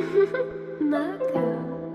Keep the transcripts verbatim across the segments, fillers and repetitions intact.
Maca.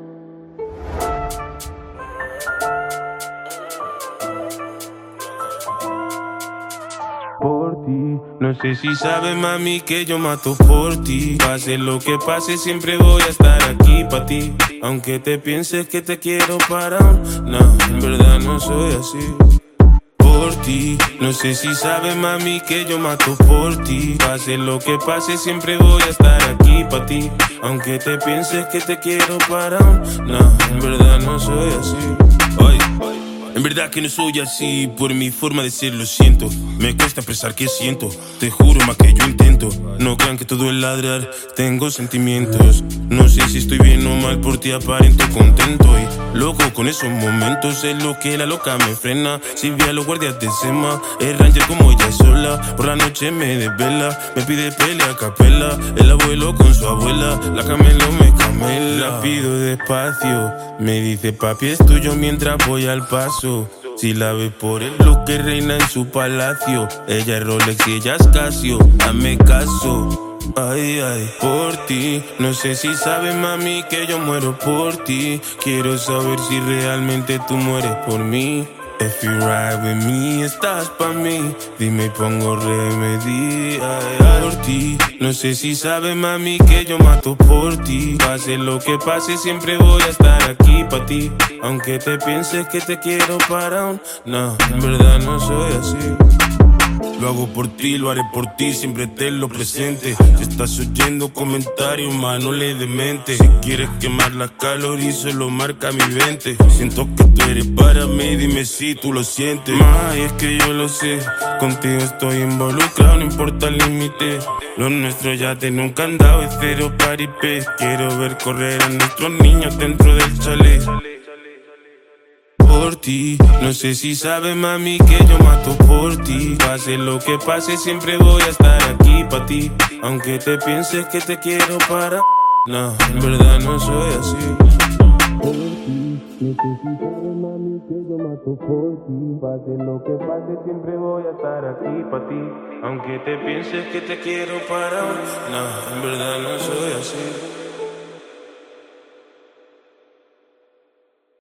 Por ti, no sé si sabes, mami, que yo mato por ti. Pase lo que pase, siempre voy a estar aquí pa' ti. Aunque te pienses que te quiero para un... No, en verdad no soy así. Por ti, no sé si sabes, mami, que yo mato por ti. Pase lo que pase, siempre voy a estar aquí pa' ti. Aunque te pienses que te quiero para un... No, en verdad no soy así. Oye, en verdad que no soy así, por mi forma de ser lo siento. Me cuesta expresar que siento, te juro más que yo intento. No crean que todo es ladrar, tengo sentimientos. No sé si estoy bien o mal, por ti aparento contento. Y loco con esos momentos, es lo que la loca me frena. Si vi a los guardias de Sema, el ranger como ella sola. Por la noche me desvela, me pide pelea a capela. El abuelo con su abuela, la camelo me camela. La pido despacio, me dice papi es tuyo mientras voy al paso. Si la ves por el look que reina en su palacio, ella es Rolex y ella es Casio, dame caso. Ay, ay, por ti, no sé si sabes, mami, que yo muero por ti. Quiero saber si realmente tú mueres por mí. If you ride with me, estás pa' mí. Dime y pongo remedy. Ay, ay, por ti, no sé si sabes, mami, que yo mato por ti. Pase lo que pase, siempre voy a estar aquí pa' ti. Aunque te pienses que te quiero para un... No, en verdad no soy así. Lo hago por ti, lo haré por ti, siempre te lo presente. Si estás oyendo comentarios, mano, le demente. Si quieres quemar las calorías, solo marca mi veinte. Siento que tú eres para mí, dime si tú lo sientes. Ay, es que yo lo sé, contigo estoy involucrado, no importa el límite. Lo nuestro ya tiene un candado, es cero paripé. Quiero ver correr a nuestros niños dentro del chalet. Por ti, no sé si sabes, mami, que yo mato por ti. Pase lo que pase, siempre voy a estar aquí pa' ti. Aunque te pienses que te quiero para... No, en verdad no soy así. Por ti, no sé si sabes, mami, que yo mato por ti. Pase lo que pase, siempre voy a estar aquí pa' ti. Aunque te pienses que te quiero para... No, en verdad no soy así.